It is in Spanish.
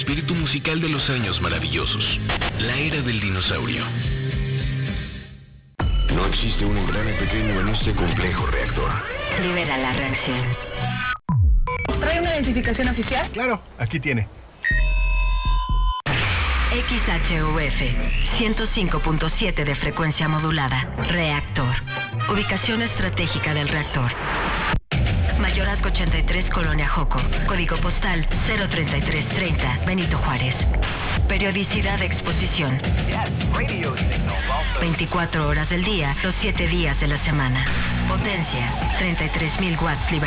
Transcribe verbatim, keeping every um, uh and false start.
espíritu musical de los años maravillosos. La era del dinosaurio. No existe un engrane pequeño en este complejo reactor. Libera la reacción. ¿Trae una identificación oficial? Claro, aquí tiene. X H U F ciento cinco punto siete de frecuencia modulada. Reactor. Ubicación estratégica del reactor. Mayorazgo ochenta y tres, Colonia Joco. Código postal cero treinta y tres treinta, Benito Juárez. Periodicidad de exposición. veinticuatro horas del día, los siete días de la semana. Potencia, treinta y tres mil watts liberados.